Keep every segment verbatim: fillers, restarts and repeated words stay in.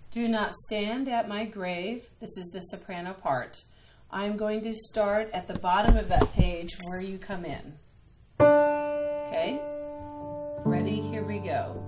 Do not stand at my grave. This is the soprano part. I'm going to start at the bottom of that page where you come in. Okay? Ready? Here we go.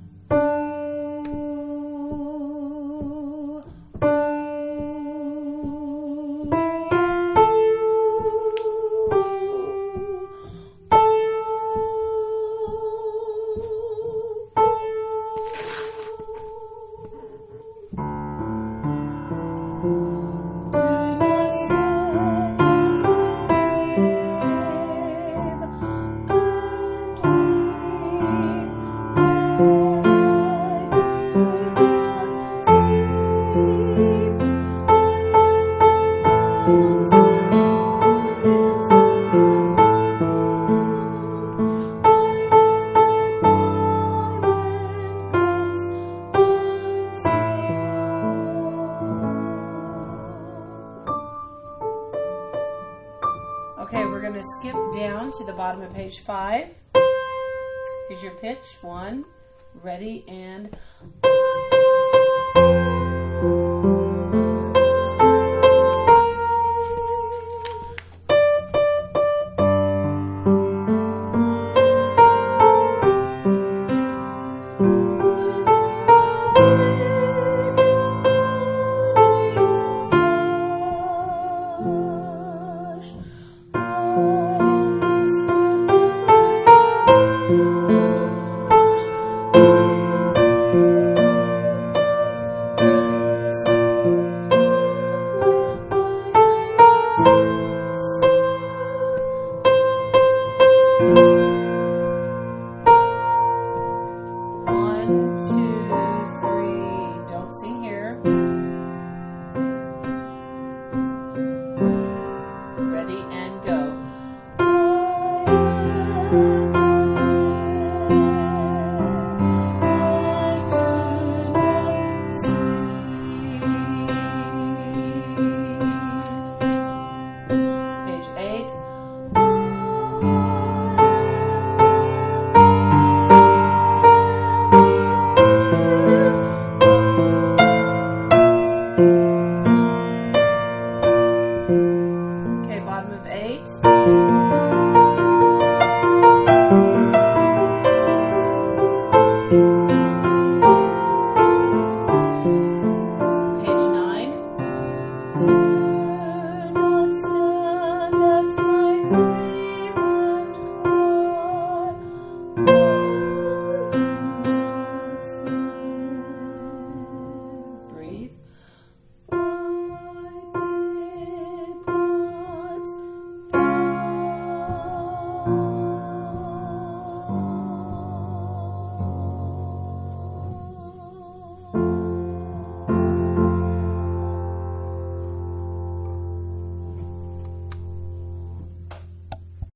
Okay, we're going to skip down to the bottom of page five. Here's your pitch. One, ready, and